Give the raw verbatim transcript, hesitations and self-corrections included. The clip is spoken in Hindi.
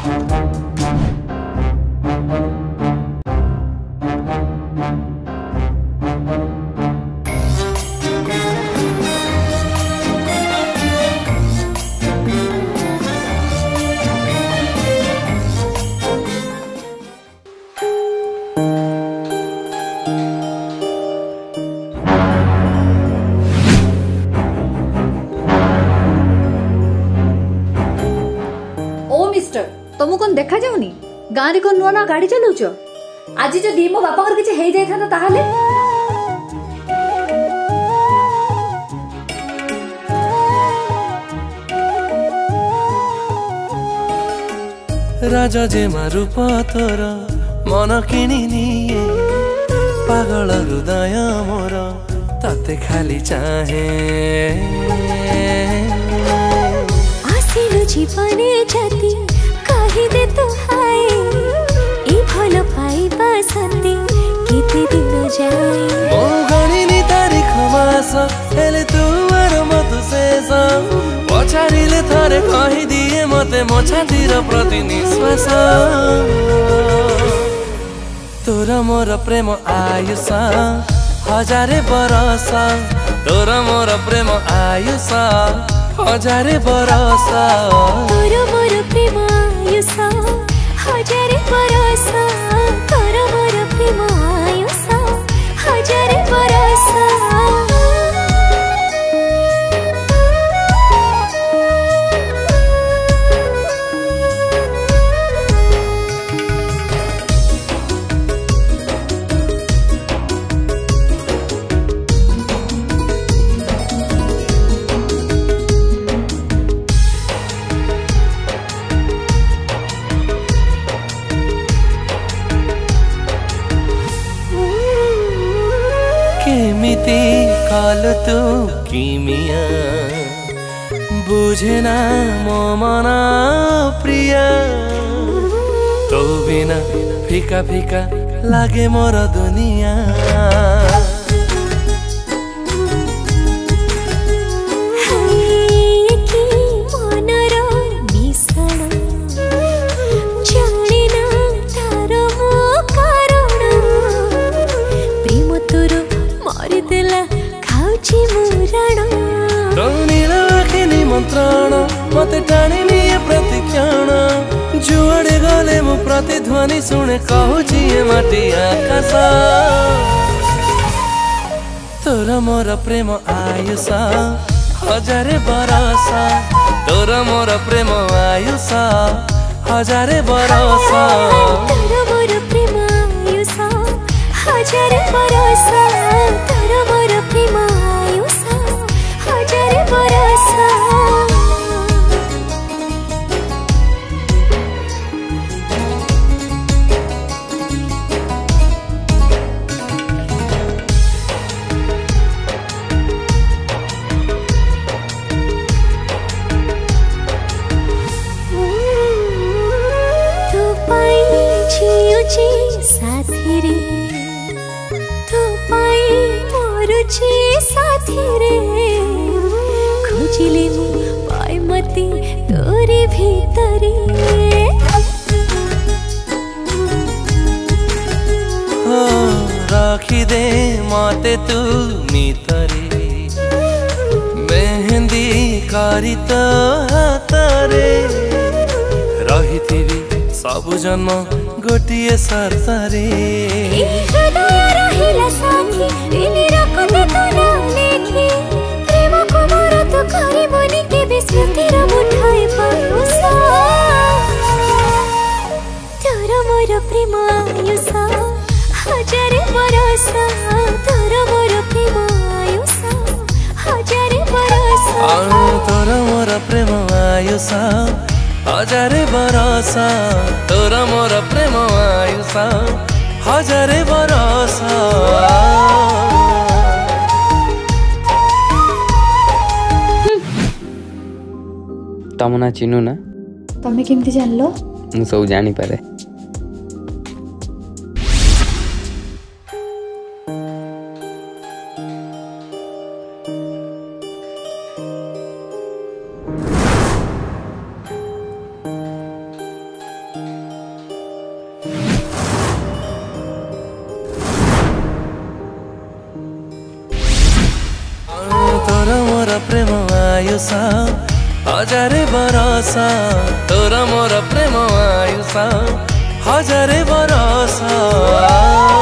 तुमको देखा जाऊनी गाँव को नुआ नुआ गाड़ी चलाउछ आज जदि मो बापा किछ हो जाइथा ताहले राजा जे मारू पतर मन किनी निये पागल हृदय मोर ताते खाली चाहे आसिलु जीवने जाती कही दे तू हाय ए भल पाइबा सती केते दिन जाए मो गणिनी तारीख मास हेले तू आर मत शेष पछाड़िले थरे कही दिए मते मो छातीर प्रति निश्वास तोर मोर प्रेम आयुष हजारे बरस तोर मोर प्रेम आयुष हजारे बरस तोर मोर प्रेम आयुष हजारे बरस तोर मोर प्रेम आयुष हजारे बरस केमिति काल तू किमिया बुझेना मो मना प्रिया तो बिना फीका फीका लागे मोर दुनिया मते टाणी निये प्रतिक्षण जुआड़े गले मु प्रतिध्वनि शुणे कहूची माटी आकाश तोर मोर प्रेम आयुष हजारे बरस तोर मोर प्रेम आयुष हजारे बरस तोर मोर प्रेम आयुष हजारे बरस तोर मोर प्रेम आयुष हजारे बरस साथी रे तो पाई मरुची साथी रे खोजिले मु पाई मती तोरी भीतरी हो राखी दे माते तू मितरी मेहंदी कारी तो हातरे रही थी सबु जन्म गोटिए सरतारे हृदय रहिला साथी इनी रखते तो ना लेखी प्रेम को मोर तो करिबोनी केबे स्मृतिर मुठाए पायुसा तोर मोर प्रेम आयुष हजारे बरस तोर मोर प्रेम आयुष हजारे बरस तोर मोर प्रेम आयुष हजारे बरस तोर मोर प्रेम आयुष हजारे बरस तम ना चिन्हु ना तमे केमती जानलो मु सब जानी पारे मोर प्रेम आयुष हजारे बरस तोर मोर प्रेम आयुष हजारे बरस।